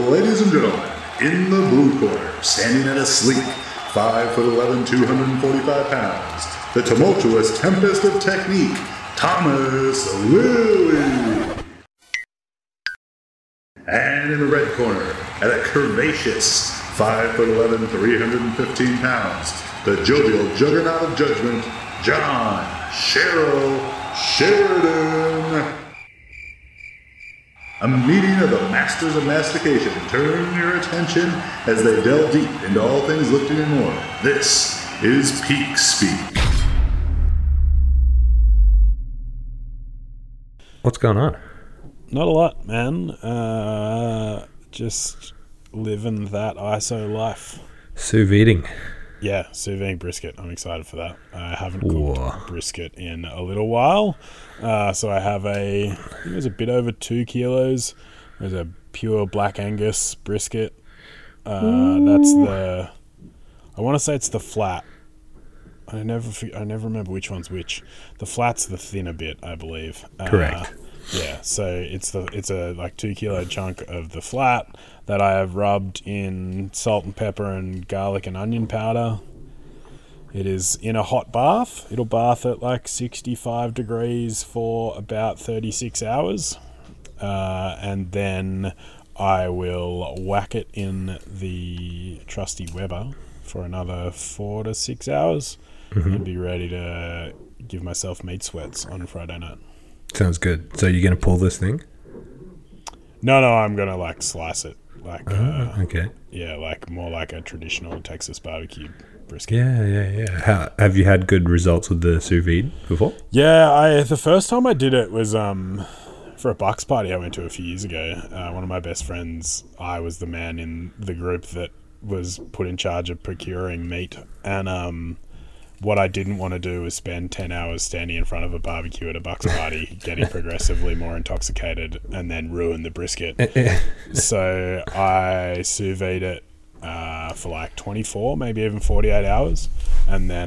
Ladies and gentlemen, in the blue corner, standing at a sleek 5'11", 245 pounds, the tumultuous tempest of technique, Thomas Lilly. And in the red corner, at a curvaceous 5'11", 315 pounds, the jovial juggernaut of judgment, John Cheryl Sheridan. A meeting of the masters of mastication. Turn your attention as they delve deep into all things lifting and more. This is Peak Speak. What's going on? Not a lot, man. Just living that ISO life. Sous videing. Yeah, sous vide brisket. I'm excited for that. I haven't cooked brisket in a little while. So I have I think it was a bit over 2 kilos. There's a pure Black Angus brisket. That's I want to say it's the flat. I never remember which one's which. The flat's the thinner bit, I believe. Correct. Yeah, so it's a like 2 kilo chunk of the flat that I have rubbed in salt and pepper and garlic and onion powder. It is in a hot bath. It'll bath at like 65 degrees for about 36 hours. And then I will whack it in the trusty Weber for another 4 to 6 hours and be ready to give myself meat sweats on Friday night. Sounds good. So you're going to pull this thing? No, I'm going to like slice it. Like, okay. Yeah, like more like a traditional Texas barbecue brisket. Yeah. Have you had good results with the sous vide before? Yeah, the first time I did it was for a Bucks party I went to a few years ago. One of my best friends, I was the man in the group that was put in charge of procuring meat. And what I didn't want to do was spend 10 hours standing in front of a barbecue at a Bucks party, getting progressively more intoxicated, and then ruin the brisket. So I sous vide it for like 24, maybe even 48 hours. And then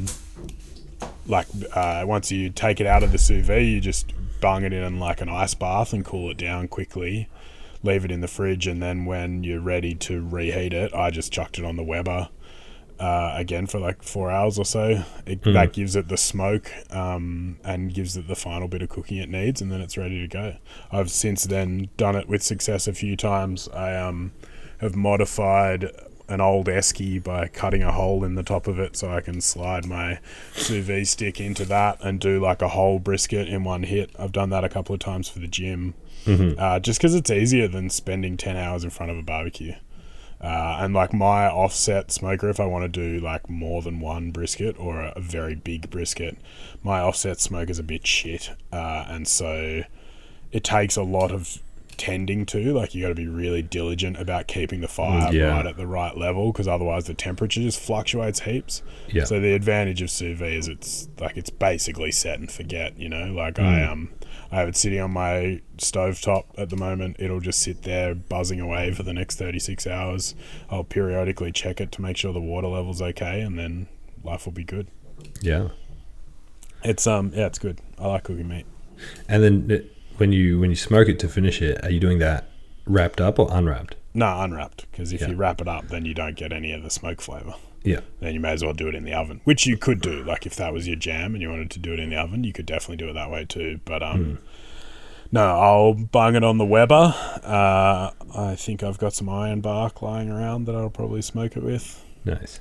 once you take it out of the sous vide, you just bung it in like an ice bath and cool it down quickly. Leave it in the fridge, and then when you're ready to reheat it, I just chucked it on the Weber. Again for like 4 hours or so. That gives it the smoke and gives it the final bit of cooking it needs, and then it's ready to go. I've since then done it with success a few times. I have modified an old esky by cutting a hole in the top of it so I can slide my sous vide stick into that and do like a whole brisket in one hit. I've done that a couple of times for the gym, just because it's easier than spending 10 hours in front of a barbecue. And like my offset smoker, if I want to do like more than one brisket or a very big brisket, my offset smoker's a bit shit. And so it takes a lot of tending to, like you got to be really diligent about keeping the fire right at the right level, because otherwise the temperature just fluctuates heaps. Yeah. So the advantage of sous vide is it's basically set and forget, you know, like I have it sitting on my stovetop at the moment. It'll just sit there buzzing away for the next 36 hours. I'll periodically check it to make sure the water level's okay, and then life will be good. Yeah. It's it's good. I like cooking meat. And then when you smoke it to finish it, are you doing that wrapped up or unwrapped? No, unwrapped, because if you wrap it up, then you don't get any of the smoke flavour. Yeah. Then you may as well do it in the oven, which you could do. Like if that was your jam and you wanted to do it in the oven, you could definitely do it that way too. But no, I'll bung it on the Weber. I think I've got some iron bark lying around that I'll probably smoke it with. Nice.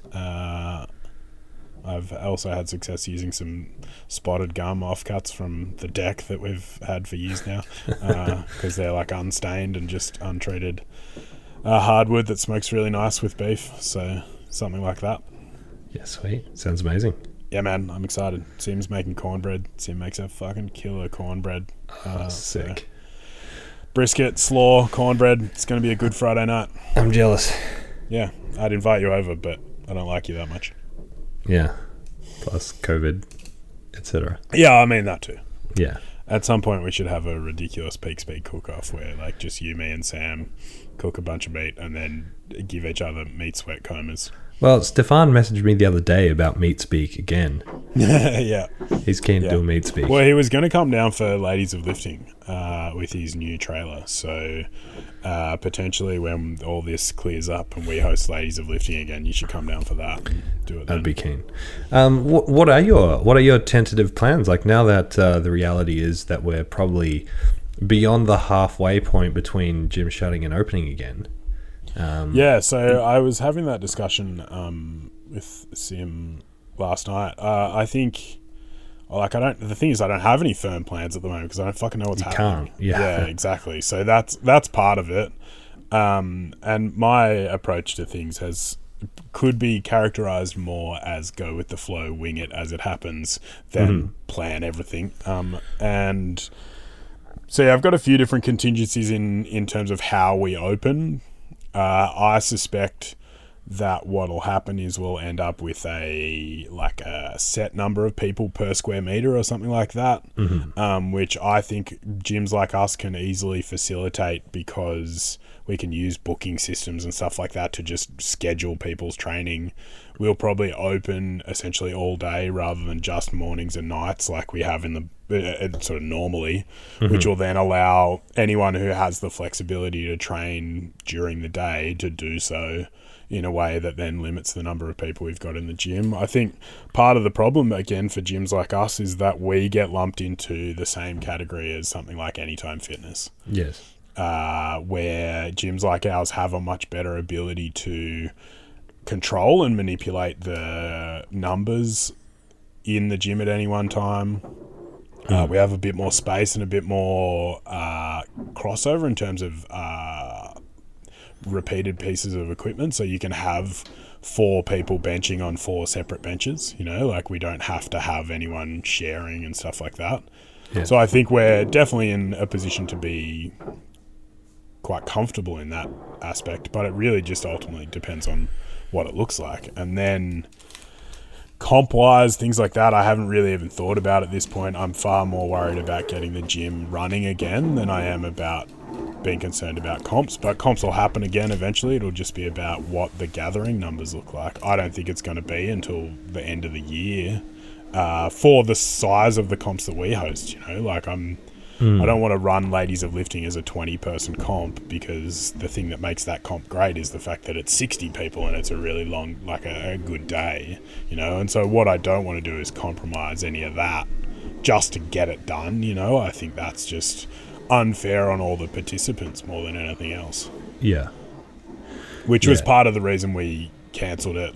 I've also had success using some spotted gum offcuts from the deck that we've had for years now, because they're like unstained and just untreated hardwood that smokes really nice with beef. So something like that. Yeah, sweet. Sounds amazing. Yeah, man, I'm excited. Sim's making cornbread. Sim makes a fucking killer cornbread. Sick. So brisket, slaw, cornbread. It's going to be a good Friday night. I'm jealous. Yeah, I'd invite you over, but I don't like you that much. Yeah. Plus COVID, etc. Yeah, I mean that too. Yeah. At some point we should have a ridiculous Peak Speed cook-off where like just you, me and Sam cook a bunch of meat and then give each other meat sweat comas. Well, Stefan messaged me the other day about Meat Speak again. Yeah. He's keen to do a Meat Speak. Well, he was going to come down for Ladies of Lifting with his new trailer. So potentially when all this clears up and we host Ladies of Lifting again, you should come down for that and do it then. I'd be keen. What are your tentative plans? Like now that the reality is that we're probably beyond the halfway point between gym shutting and opening again. So I was having that discussion with Sim last night. I think, the thing is, I don't have any firm plans at the moment because I don't fucking know what's happening. Can't. Yeah, exactly. So that's part of it. And my approach to things could be characterized more as go with the flow, wing it as it happens, than plan everything. And so I've got a few different contingencies in terms of how we open. I suspect that what'll happen is we'll end up with a set number of people per square meter or something like that, which I think gyms like us can easily facilitate because we can use booking systems and stuff like that to just schedule people's training. We'll probably open essentially all day rather than just mornings and nights like we have in the sort of normally, which will then allow anyone who has the flexibility to train during the day to do so in a way that then limits the number of people we've got in the gym. I think part of the problem, again, for gyms like us is that we get lumped into the same category as something like Anytime Fitness. Yes. Where gyms like ours have a much better ability to control and manipulate the numbers in the gym at any one time. We have a bit more space and a bit more crossover in terms of repeated pieces of equipment, so you can have 4 people benching on 4 separate benches, we don't have to have anyone sharing and stuff like that. Yeah. So I think we're definitely in a position to be quite comfortable in that aspect, but it really just ultimately depends on what it looks like. And then comp-wise, things like that, I haven't really even thought about at this point. I'm far more worried about getting the gym running again than I am about being concerned about comps, but comps will happen again eventually. It'll just be about what the gathering numbers look like. I don't think it's going to be until the end of the year for the size of the comps that we host. I don't want to run Ladies of Lifting as a 20-person comp because the thing that makes that comp great is the fact that it's 60 people and it's a really long, a good day, and so what I don't want to do is compromise any of that just to get it done. I think that's just unfair on all the participants more than anything else. Yeah. Which was part of the reason we cancelled it.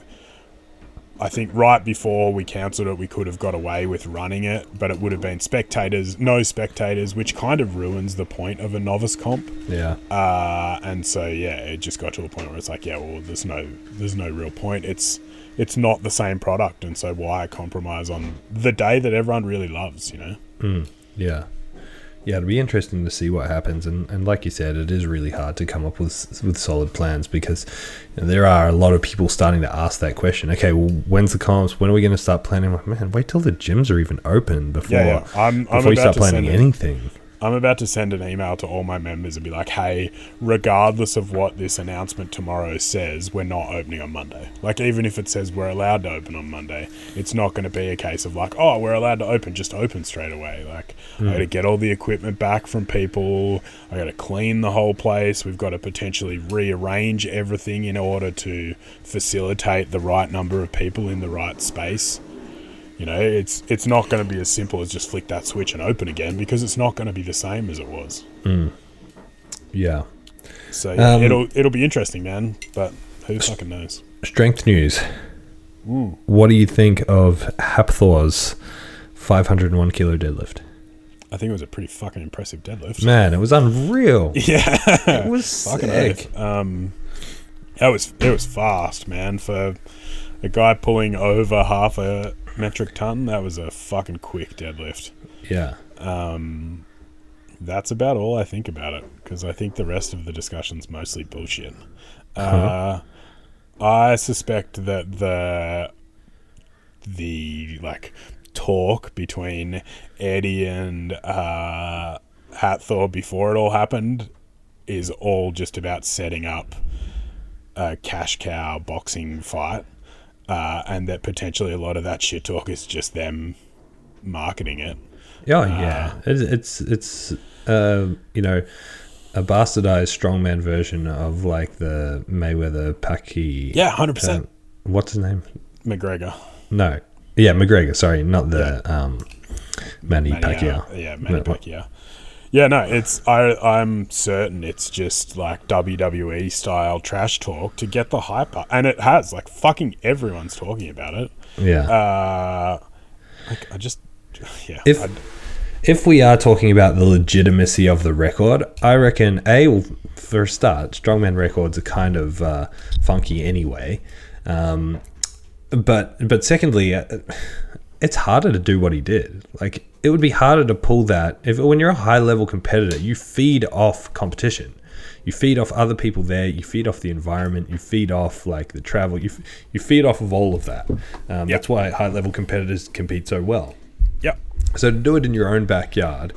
I think right before we cancelled it, we could have got away with running it, but it would have been no spectators, which kind of ruins the point of a novice comp. Yeah. And so, it just got to a point where it's there's no real point. It's not the same product, and so why compromise on the day that everyone really loves, Yeah. Yeah, it'll be interesting to see what happens, and like you said, it is really hard to come up with solid plans because there are a lot of people starting to ask that question. Okay, well, when's the comps? When are we going to start planning? I'm like, man, wait till the gyms are even open before you start planning anything. I'm about to send an email to all my members and be like, hey, regardless of what this announcement tomorrow says, we're not opening on Monday. Even if it says we're allowed to open on Monday, it's not going to be a case of we're allowed to open, just open straight away. I got to get all the equipment back from people. I got to clean the whole place. We've got to potentially rearrange everything in order to facilitate the right number of people in the right space. It's not going to be as simple as just flick that switch and open again because it's not going to be the same as it was. Yeah. So it'll be interesting, man. But who fucking knows? Strength news. What do you think of Hapthor's 501 kilo deadlift? I think it was a pretty fucking impressive deadlift. Man, it was unreal. Yeah, it was fucking sick. It was fast, man. For a guy pulling over half a metric ton, that was a fucking quick deadlift. Yeah. That's about all I think about it because I think the rest of the discussion's mostly bullshit. I suspect that the talk between Eddie and Hapthor before it all happened is all just about setting up a cash cow boxing fight, and that potentially a lot of that shit talk is just them marketing it. Oh yeah, it's you know, a bastardized strongman version of like the Mayweather Pacquiao. Yeah, 100%. What's his name? McGregor. No, yeah, McGregor. Sorry, not the Manny Pacquiao. Yeah, Manny Pacquiao. Yeah, no, I'm certain it's just like WWE style trash talk to get the hype up, and it has, like, fucking everyone's talking about it. Yeah. Like, I just, yeah. If we are talking about the legitimacy of the record, I reckon for a start, strongman records are kind of funky anyway. But secondly, it's harder to do what he did. Like, it would be harder to pull that when you're a high level competitor. You feed off competition, you feed off other people there, you feed off the environment, you feed off like the travel, you feed off of all of that. That's why high level competitors compete so well. Yep. So to do it in your own backyard,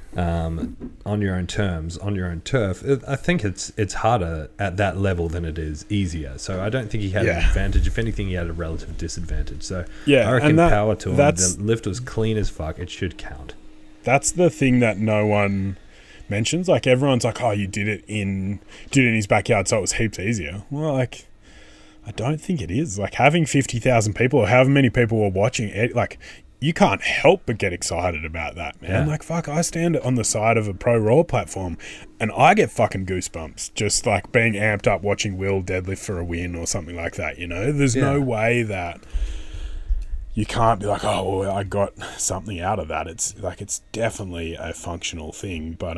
on your own terms, on your own turf, I think it's harder at that level than it is easier. So I don't think he had an advantage. If anything, he had a relative disadvantage. So I reckon power to him. The lift was clean as fuck. It should count. That's the thing that no one mentions. Like, everyone's like, "Oh, you did it in his backyard, so it was heaps easier." Well, like, I don't think it is. Like, having 50,000 people or however many people were watching it, like, you can't help but get excited about that, man. Like, fuck, I stand on the side of a Pro Raw platform and I get fucking goosebumps just, like, being amped up watching Will deadlift for a win or something like that, you know? There's no way that you can't be like, oh, well, I got something out of that. It's, like, it's definitely a functional thing. But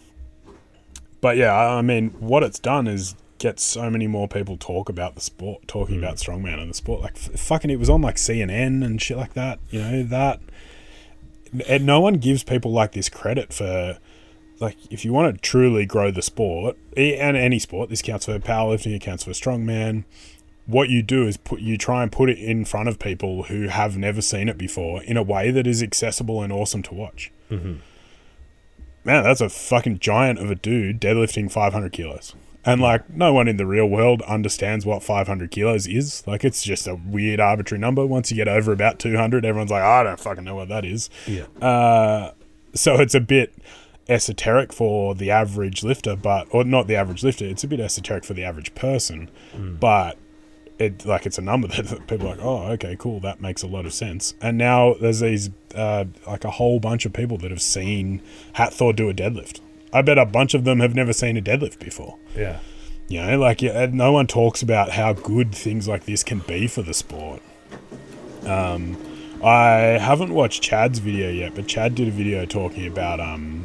yeah, I mean, what it's done is get so many more people talking about strongman and the sport. Like, fucking, it was on like CNN and shit like that, you know, that, and no one gives people like this credit for, like, if you want to truly grow the sport, and any sport, this counts for powerlifting, it counts for strongman, what you do is you try and put it in front of people who have never seen it before in a way that is accessible and awesome to watch. Man, that's a fucking giant of a dude deadlifting 500 kilos. And, like, no one in the real world understands what 500 kilos is. Like, it's just a weird arbitrary number. Once you get over about 200, everyone's like, oh, I don't fucking know what that is. Yeah. So it's a bit esoteric for the average lifter, or not the average lifter. It's a bit esoteric for the average person. But it's a number that people are like, oh, okay, cool. That makes a lot of sense. And now there's these, like, a whole bunch of people that have seen Hathor do a deadlift. I bet a bunch of them have never seen a deadlift before. Yeah. You know, like, no one talks about how good things like this can be for the sport. I haven't watched Chad's video yet, but Chad did a video talking about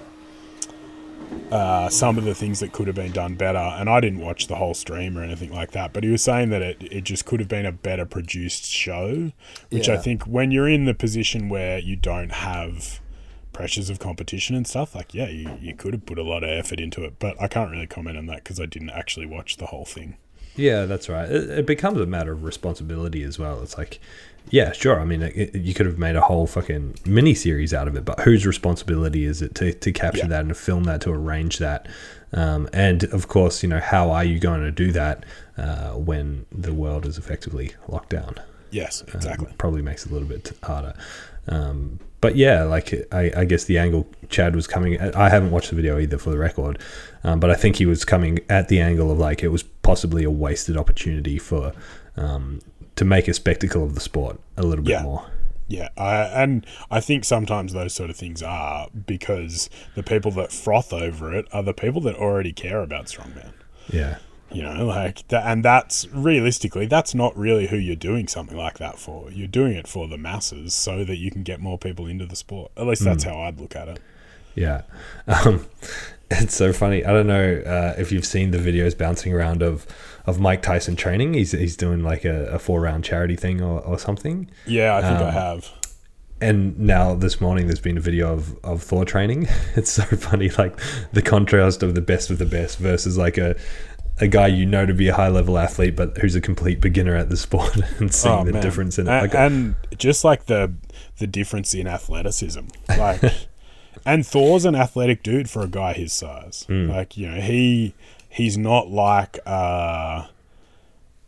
some of the things that could have been done better. And I didn't watch the whole stream or anything like that, but he was saying that it just could have been a better produced show, which I think when you're in the position where you don't have pressures of competition and stuff, like, yeah, you could have put a lot of effort into it, but I can't really comment on that because I didn't actually watch the whole thing. Yeah, that's right. It becomes a matter of responsibility as well. It's like, yeah, sure, I mean, you could have made a whole fucking mini series out of it, but whose responsibility is it to capture that and to film that, to arrange that, and of course, you know, how are you going to do that when the world is effectively locked down? Yes, exactly. Probably makes it a little bit harder. But yeah, like, I guess the angle Chad was coming at, I haven't watched the video either, for the record, but I think he was coming at the angle of, like, it was possibly a wasted opportunity for to make a spectacle of the sport a little bit more. Yeah, and I think sometimes those sort of things are because the people that froth over it are the people that already care about strongman. Yeah. You know, like that, and that's realistically, that's not really who you're doing something like that for. You're doing it for the masses so that you can get more people into the sport. At least that's how I'd look at it. Yeah. It's so funny. I don't know if you've seen the videos bouncing around of Mike Tyson training. He's doing like a 4-round charity thing or something. Yeah, I think I have. And now this morning there's been a video of Thor training. It's so funny, like the contrast of the best versus like a guy you know to be a high-level athlete but who's a complete beginner at the sport, and seeing the difference in it. And just like the difference in athleticism. Like, and Thor's an athletic dude for a guy his size. Like, you know, he's not like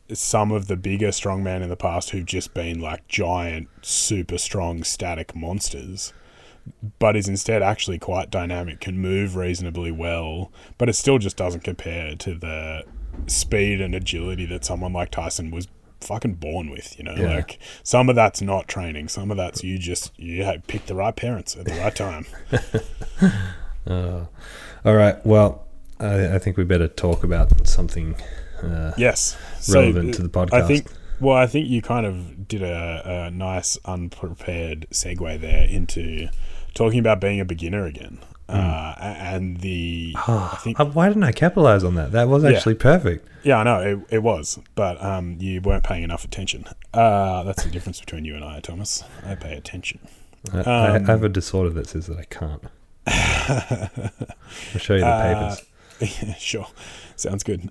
some of the bigger strongmen in the past who've just been like giant, super strong, static monsters, but is instead actually quite dynamic, can move reasonably well, but it still just doesn't compare to the speed and agility that someone like Tyson was fucking born with, you know. Yeah. Like, some of that's not training, some of that's you pick the right parents at the right time. All right, well, I think we better talk about something Yes, relevant to the podcast. I think you kind of did a nice unprepared segue there into talking about being a beginner again. And I think why didn't I capitalize on that? That was actually perfect. Yeah, I know it was, but you weren't paying enough attention. That's the difference between you and I, Thomas. I pay attention. I have a disorder that says that I can't. I'll show you the papers. Yeah, sure, sounds good.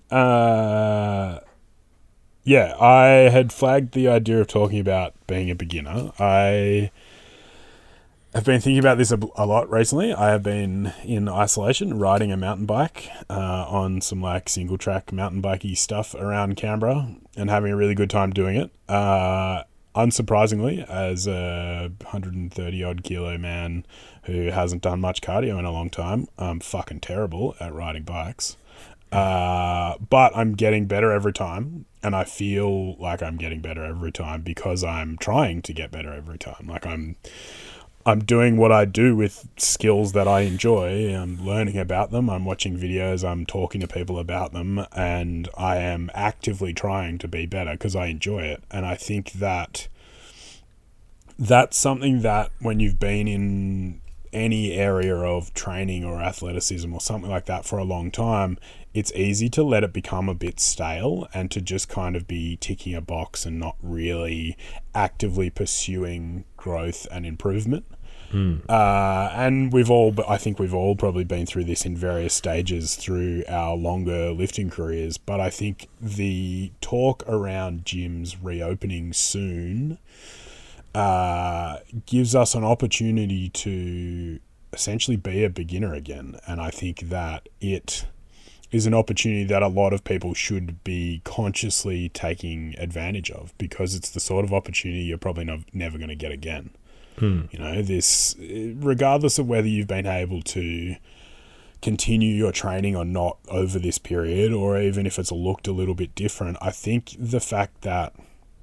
Yeah, I had flagged the idea of talking about being a beginner. I have been thinking about this a lot recently. I have been in isolation riding a mountain bike on some like single track mountain bikey stuff around Canberra and having a really good time doing it. Unsurprisingly, as a 130 odd kilo man who hasn't done much cardio in a long time, I'm fucking terrible at riding bikes. But I'm getting better every time, and I feel like I'm getting better every time because I'm trying to get better every time. Like, I'm doing what I do with skills that I enjoy. I'm learning about them. I'm watching videos. I'm talking to people about them, and I am actively trying to be better because I enjoy it. And I think that that's something that when you've been in any area of training or athleticism or something like that for a long time, it's easy to let it become a bit stale and to just kind of be ticking a box and not really actively pursuing growth and improvement. And I think we've all probably been through this in various stages through our longer lifting careers, but I think the talk around gyms reopening soon gives us an opportunity to essentially be a beginner again. And I think that it is an opportunity that a lot of people should be consciously taking advantage of, because it's the sort of opportunity you're probably never going to get again. You know, this, regardless of whether you've been able to continue your training or not over this period, or even if it's looked a little bit different, I think the fact that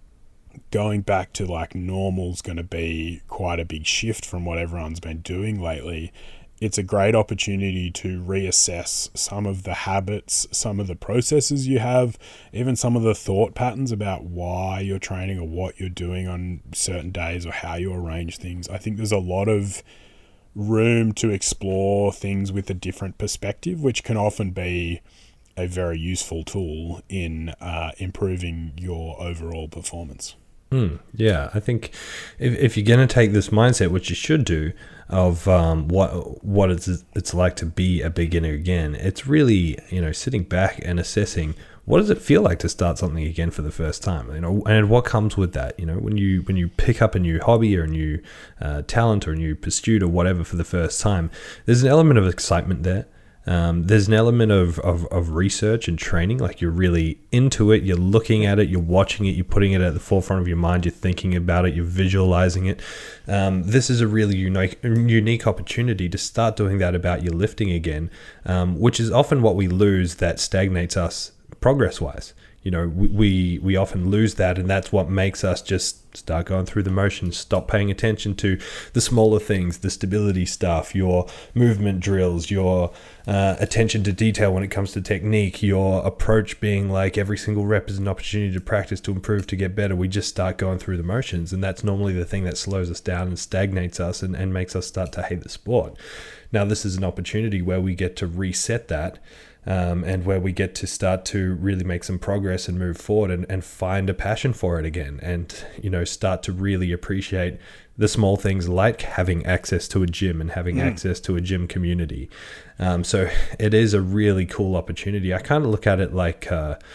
going back to like normal is going to be quite a big shift from what everyone's been doing lately. It's a great opportunity to reassess some of the habits, some of the processes you have, even some of the thought patterns about why you're training or what you're doing on certain days or how you arrange things. I think there's a lot of room to explore things with a different perspective, which can often be a very useful tool in improving your overall performance. Yeah, I think if you're going to take this mindset, which you should do, of what it's like to be a beginner again, it's really, you know, sitting back and assessing what does it feel like to start something again for the first time, you know, and what comes with that. You know, when you pick up a new hobby or a new talent or a new pursuit or whatever for the first time, there's an element of excitement there. There's an element of research and training, like you're really into it, you're looking at it, you're watching it, you're putting it at the forefront of your mind, you're thinking about it, you're visualizing it. This is a really unique opportunity to start doing that about your lifting again, which is often what we lose that stagnates us progress-wise. You know, we often lose that, and that's what makes us just start going through the motions, stop paying attention to the smaller things, the stability stuff, your movement drills, your attention to detail when it comes to technique, your approach being like every single rep is an opportunity to practice, to improve, to get better. We just start going through the motions, and that's normally the thing that slows us down and stagnates us and makes us start to hate the sport. Now, this is an opportunity where we get to reset that. And where we get to start to really make some progress and move forward and find a passion for it again, and, you know, start to really appreciate the small things like having access to a gym and having access to a gym community. So it is a really cool opportunity. I kind of look at it like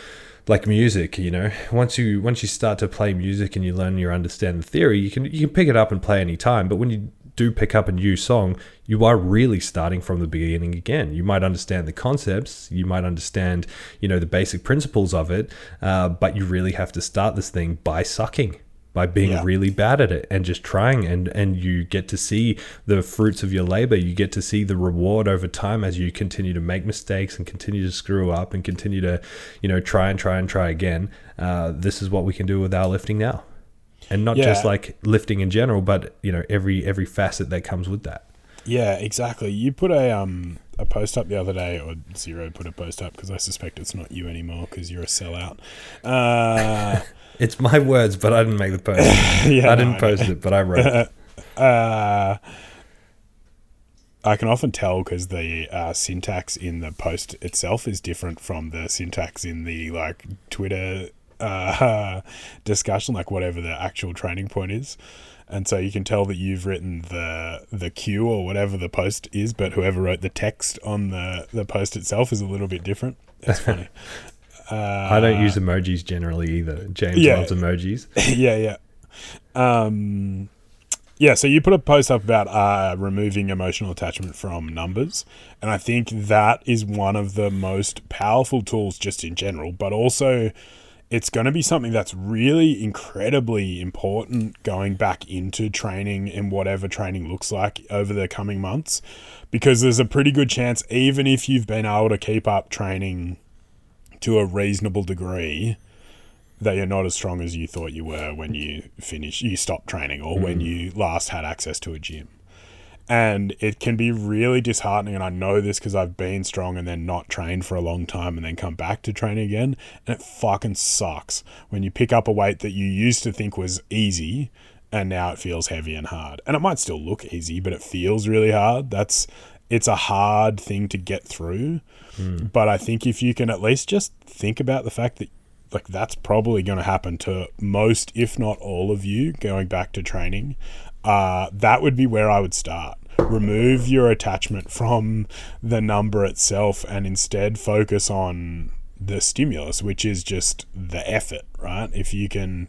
music, you know. Once you start to play music and you learn, you understand the theory, you can pick it up and play any time. But when you do pick up a new song, you are really starting from the beginning again. You might understand the concepts, you might understand, the basic principles of it, but you really have to start this thing by sucking, by being really bad at it and just trying, and you get to see the fruits of your labor. You get to see the reward over time as you continue to make mistakes and continue to screw up and continue to, try again. This is what we can do with our lifting now. And not just like lifting in general, but every facet that comes with that. Yeah, exactly. You put a post up the other day, or Zero put a post up, because I suspect it's not you anymore because you're a sellout. It's my words, but I didn't make the post. I didn't post it, but I wrote it. I can often tell because the syntax in the post itself is different from the syntax in the Twitter discussion, whatever the actual training point is. And so you can tell that you've written the Q or whatever the post is, but whoever wrote the text on the post itself is a little bit different. That's funny. I don't use emojis generally either. James loves emojis. So you put a post up about removing emotional attachment from numbers, and I think that is one of the most powerful tools just in general, but also it's going to be something that's really incredibly important going back into training and whatever training looks like over the coming months, because there's a pretty good chance, even if you've been able to keep up training to a reasonable degree, that you're not as strong as you thought you were when you stopped training, or when you last had access to a gym. And it can be really disheartening, and I know this because I've been strong and then not trained for a long time and then come back to training again, and it fucking sucks when you pick up a weight that you used to think was easy and now it feels heavy and hard. And it might still look easy, but it feels really hard. It's a hard thing to get through. But I think if you can at least just think about the fact that that's probably going to happen to most, if not all of you, going back to training, that would be where I would start. Remove your attachment from the number itself and instead focus on the stimulus, which is just the effort, right? If you can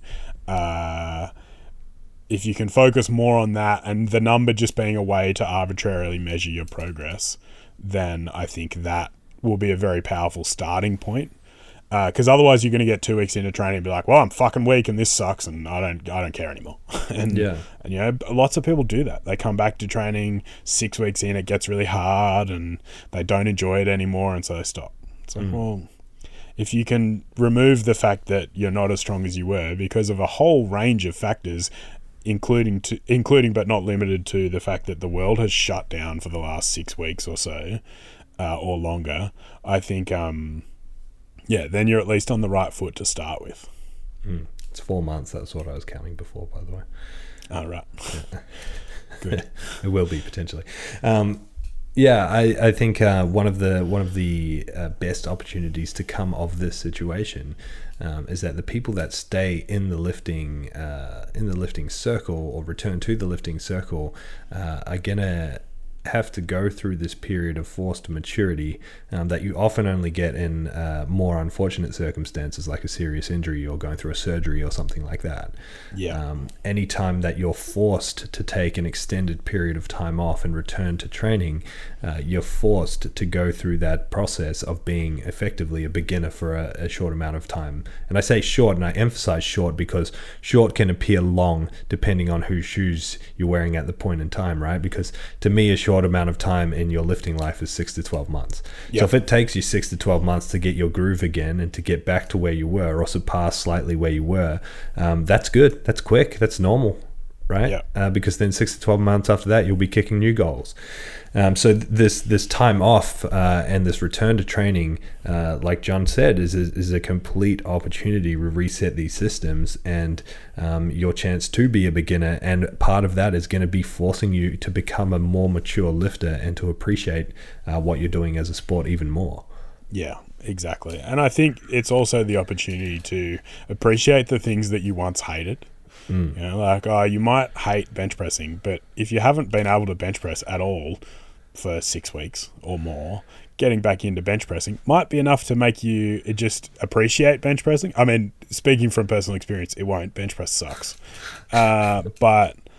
focus more on that and the number just being a way to arbitrarily measure your progress, then I think that will be a very powerful starting point. Because otherwise you're going to get 2 weeks into training and be like, well, I'm fucking weak and this sucks and I don't care anymore. and lots of people do that. They come back to training 6 weeks in, it gets really hard and they don't enjoy it anymore, and so they stop. It's like, well, if you can remove the fact that you're not as strong as you were because of a whole range of factors, including but not limited to the fact that the world has shut down for the last 6 weeks or so, or longer, I think then you're at least on the right foot to start with. It's 4 months. That's what I was counting before, by the way. Oh, right. Yeah. Good. It will be potentially. I think one of the best opportunities to come of this situation is that the people that stay in the lifting circle or return to the lifting circle are gonna have to go through this period of forced maturity that you often only get in more unfortunate circumstances like a serious injury or going through a surgery or something like that. Anytime that you're forced to take an extended period of time off and return to training, you're forced to go through that process of being effectively a beginner for a short amount of time. And I say short, and I emphasize short because short can appear long depending on whose shoes you're wearing at the point in time, right? Because to me, a short amount of time in your lifting life is 6 to 12 months. So if it takes you 6 to 12 months to get your groove again and to get back to where you were or surpass slightly where you were, that's good. That's quick. That's normal, right? Because then 6 to 12 months after that, you'll be kicking new goals. So this time off and this return to training, like John said, is a complete opportunity to reset these systems and your chance to be a beginner. And part of that is going to be forcing you to become a more mature lifter and to appreciate what you're doing as a sport even more. Yeah, exactly. And I think it's also the opportunity to appreciate the things that you once hated. You know, you might hate bench pressing, but if you haven't been able to bench press at all for 6 weeks or more, getting back into bench pressing might be enough to make you just appreciate bench pressing. I mean, speaking from personal experience, it won't. Bench press sucks. But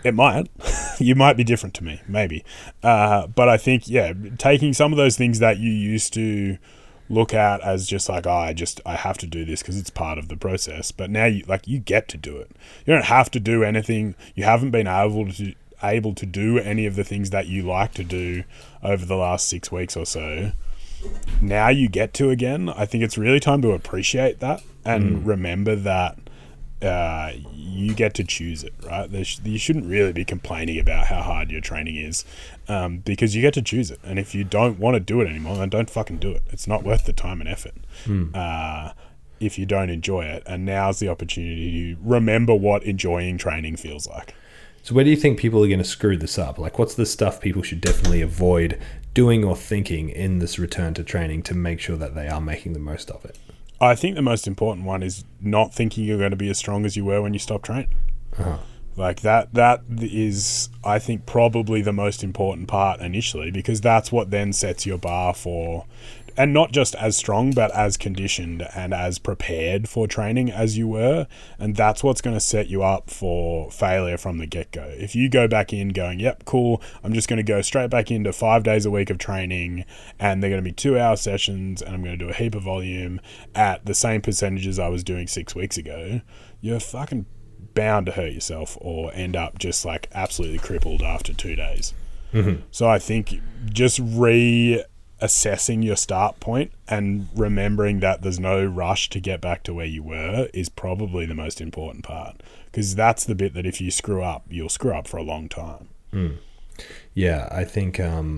It might. You might be different to me, maybe. But I think, taking some of those things that you used to look at as just like, I have to do this because it's part of the process. But now you get to do it. You don't have to do anything. You haven't been able to do any of the things that you like to do over the last 6 weeks or so. Now you get to again. I think it's really time to appreciate that and remember that you get to choose it, right? You shouldn't really be complaining about how hard your training is, because you get to choose it. And if you don't want to do it anymore, then don't fucking do it. It's not worth the time and effort if you don't enjoy it. And now's the opportunity to remember what enjoying training feels like. So where do you think people are going to screw this up? Like, what's the stuff people should definitely avoid doing or thinking in this return to training to make sure that they are making the most of it? I think the most important one is not thinking you're going to be as strong as you were when you stopped training. Like that is, I think, probably the most important part initially, because that's what then sets your bar for, and not just as strong, but as conditioned and as prepared for training as you were. And that's what's going to set you up for failure from the get-go. If you go back in going, yep, cool, I'm just going to go straight back into 5 days a week of training, and they're going to be 2-hour sessions, and I'm going to do a heap of volume at the same percentages I was doing 6 weeks ago, you're fucking bound to hurt yourself or end up just like absolutely crippled after 2 days. So I think just assessing your start point and remembering that there's no rush to get back to where you were is probably the most important part, because that's the bit that if you screw up, you'll screw up for a long time. Yeah, I think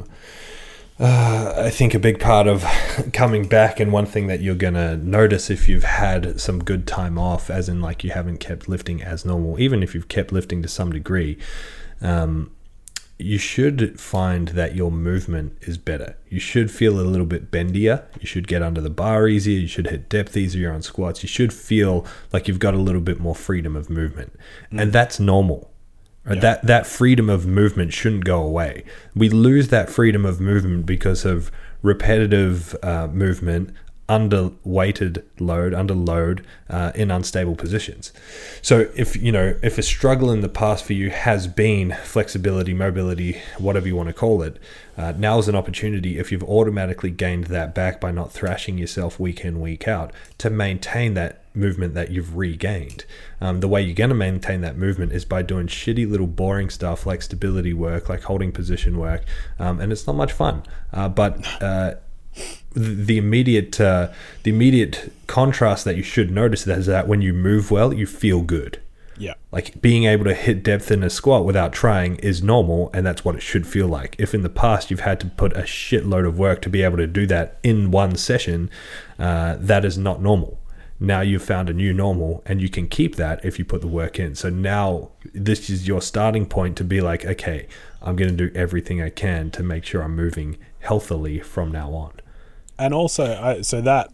a big part of coming back, and one thing that you're going to notice if you've had some good time off, as in like you haven't kept lifting as normal, even if you've kept lifting to some degree, you should find that your movement is better. You should feel a little bit bendier. You should get under the bar easier. You should hit depth easier on squats. You should feel like you've got a little bit more freedom of movement. And that's normal. Right? Yeah. That freedom of movement shouldn't go away. We lose that freedom of movement because of repetitive movement, under load in unstable positions. So if a struggle in the past for you has been flexibility, mobility, whatever you want to call it, now's an opportunity, if you've automatically gained that back by not thrashing yourself week in, week out, to maintain that movement that you've regained. The way you're going to maintain that movement is by doing shitty little boring stuff like stability work, like holding position work, and it's not much fun. But the immediate contrast that you should notice is that when you move well, you feel good. Yeah. Like being able to hit depth in a squat without trying is normal, and that's what it should feel like. If in the past you've had to put a shitload of work to be able to do that in one session, that is not normal. Now you've found a new normal, and you can keep that if you put the work in. So now this is your starting point to be like, okay, I'm going to do everything I can to make sure I'm moving healthily from now on. And also, it's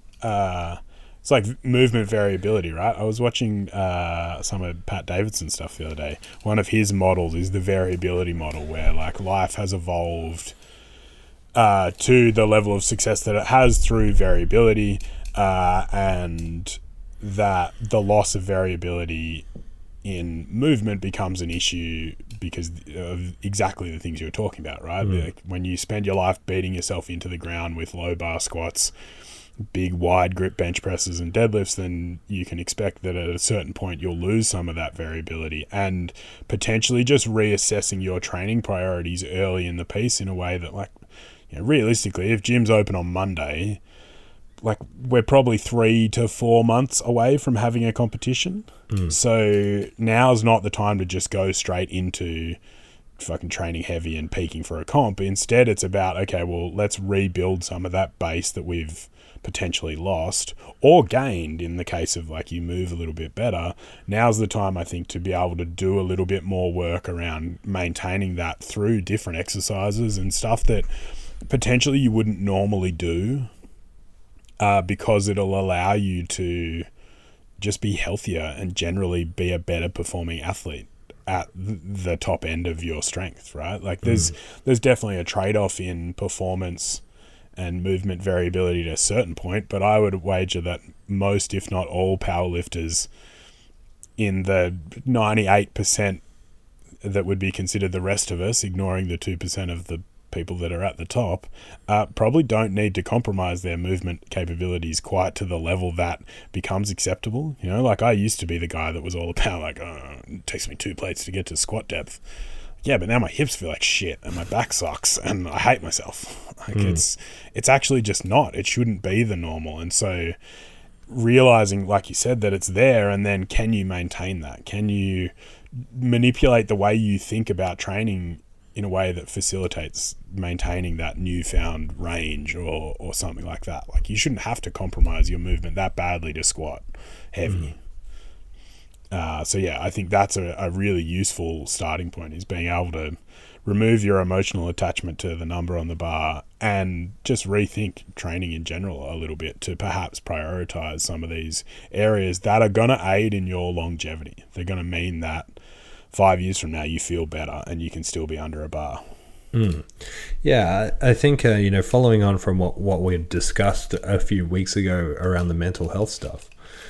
like movement variability, right? I was watching some of Pat Davidson's stuff the other day. One of his models is the variability model, where like life has evolved to the level of success that it has through variability, and that the loss of variability in movement becomes an issue because of exactly the things you were talking about, right? Like when you spend your life beating yourself into the ground with low bar squats, big wide grip bench presses and deadlifts, then you can expect that at a certain point you'll lose some of that variability, and potentially just reassessing your training priorities early in the piece in a way that, like, realistically, if gym's open on Monday, like, we're probably 3 to 4 months away from having a competition. So now's not the time to just go straight into fucking training heavy and peaking for a comp. Instead, it's about, okay, well, let's rebuild some of that base that we've potentially lost or gained in the case of, like, you move a little bit better. Now's the time, I think, to be able to do a little bit more work around maintaining that through different exercises and stuff that potentially you wouldn't normally do, because it'll allow you to just be healthier and generally be a better performing athlete at the top end of your strength, right? Like there's definitely a trade-off in performance and movement variability to a certain point, but I would wager that most, if not all, powerlifters in the 98% that would be considered the rest of us, ignoring the 2% of the people that are at the top, probably don't need to compromise their movement capabilities quite to the level that becomes acceptable. You know, like I used to be the guy that was all about like, oh, it takes me 2 plates to get to squat depth. Yeah, but now my hips feel like shit and my back sucks and I hate myself. Like it's actually just not. It shouldn't be the normal. And so realizing, like you said, that it's there, and then can you maintain that? Can you manipulate the way you think about training in a way that facilitates maintaining that newfound range or something like that? Like you shouldn't have to compromise your movement that badly to squat heavy. So yeah, I think that's a really useful starting point, is being able to remove your emotional attachment to the number on the bar and just rethink training in general a little bit to perhaps prioritize some of these areas that are going to aid in your longevity. They're going to mean that 5 years from now you feel better and you can still be under a bar. Yeah, I think, following on from what we had discussed a few weeks ago around the mental health stuff,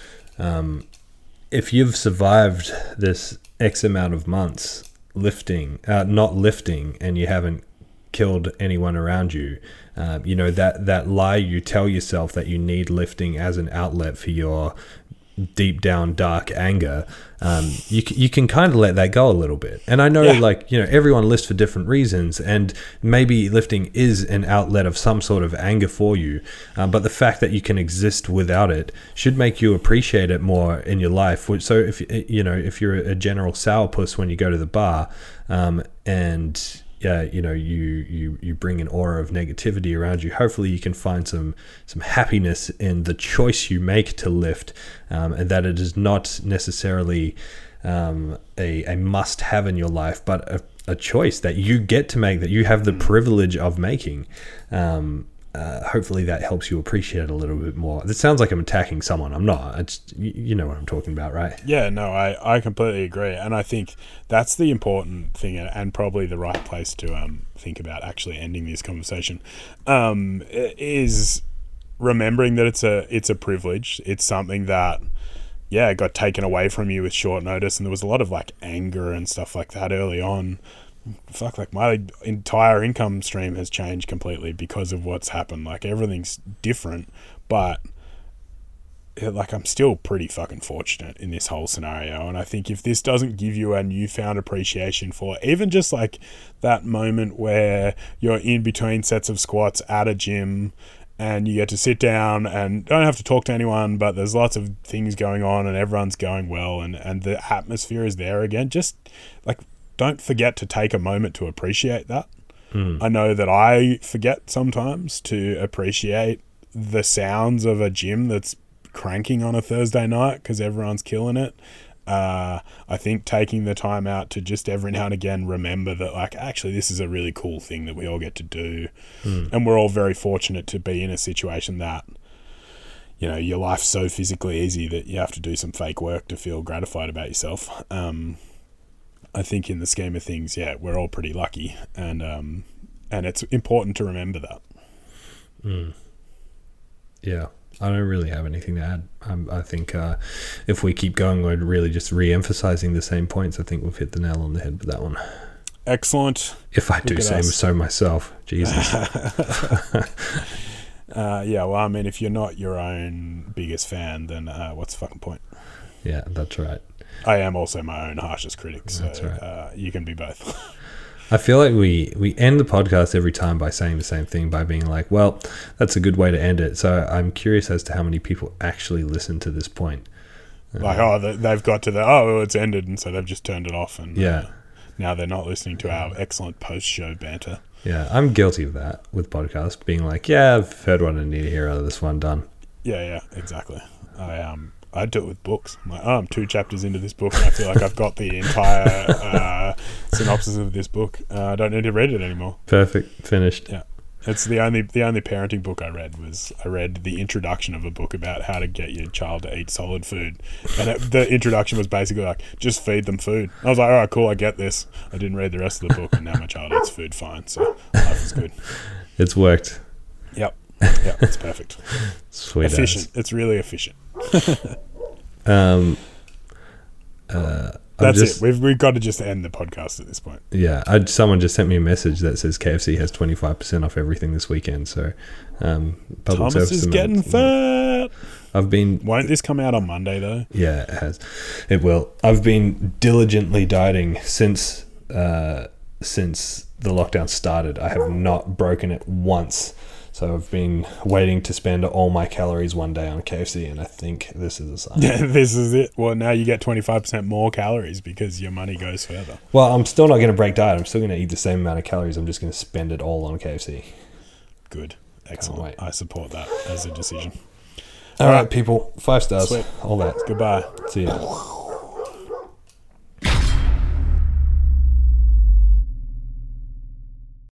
if you've survived this X amount of months not lifting, and you haven't killed anyone around you, that lie you tell yourself that you need lifting as an outlet for your deep down dark anger, you can kind of let that go a little bit. And I know everyone lifts for different reasons, and maybe lifting is an outlet of some sort of anger for you, but the fact that you can exist without it should make you appreciate it more in your life. So if you're a general sourpuss when you go to the bar, and you bring an aura of negativity around you, hopefully you can find some happiness in the choice you make to lift, and that it is not necessarily a must-have in your life, but a choice that you get to make, that you have the privilege of making. Hopefully that helps you appreciate it a little bit more. It sounds like I'm attacking someone. I'm not. It's, you know what I'm talking about, right? Yeah, no, I completely agree. And I think that's the important thing, and probably the right place to think about actually ending this conversation, is remembering that it's a privilege. It's something that, it got taken away from you with short notice, and there was a lot of like anger and stuff like that early on. Fuck, like my entire income stream has changed completely because of what's happened. Like everything's different, but like I'm still pretty fucking fortunate in this whole scenario. And I think if this doesn't give you a newfound appreciation for even just like that moment where you're in between sets of squats at a gym and you get to sit down and don't have to talk to anyone, but there's lots of things going on and everyone's going well, and the atmosphere is there again, just like, don't forget to take a moment to appreciate that. I know that I forget sometimes to appreciate the sounds of a gym that's cranking on a Thursday night because everyone's killing it. I think taking the time out to just every now and again remember that, like, actually this is a really cool thing that we all get to do. And we're all very fortunate to be in a situation that, your life's so physically easy that you have to do some fake work to feel gratified about yourself. I think in the scheme of things, we're all pretty lucky, and it's important to remember that. Yeah, I don't really have anything to add. I think if we keep going, we're really just re-emphasizing the same points. I think we've hit the nail on the head with that one. Excellent. If I do say so myself, Jesus. Well, I mean, if you're not your own biggest fan, then what's the fucking point? Yeah, that's right. I am also my own harshest critic, so that's right. You can be both. I feel like we end the podcast every time by saying the same thing, by being like, well, that's a good way to end it. So I'm curious as to how many people actually listen to this point. Like, they've got to it's ended, and so they've just turned it off, and now they're not listening to our excellent post-show banter. Yeah, I'm guilty of that with podcasts, being like, I've heard what I need to hear out of this one, done. Yeah, exactly. I do it with books. I'm like, I'm 2 chapters into this book, and I feel like I've got the entire synopsis of this book. I don't need to read it anymore. Perfect. Finished. Yeah. It's the only parenting book I read the introduction of a book about how to get your child to eat solid food. And the introduction was basically like, just feed them food. I was like, all right, cool, I get this. I didn't read the rest of the book, and now my child eats food fine, so life is good. It's worked. Yep, it's perfect. Sweet. Efficient. It's really efficient. That's it. We've got to just end the podcast at this point. Yeah, someone just sent me a message that says KFC has 25% off everything this weekend. So, Thomas is getting fat. Won't this come out on Monday though? Yeah, it has. It will. I've been diligently dieting since the lockdown started. I have not broken it once. So I've been waiting to spend all my calories one day on KFC, and I think this is a sign. Yeah, this is it. Well, now you get 25% more calories because your money goes further. Well, I'm still not going to break diet. I'm still going to eat the same amount of calories. I'm just going to spend it all on KFC. Good. Excellent. I support that as a decision. All right, people. 5 stars. Sweet. All that. Goodbye. See ya.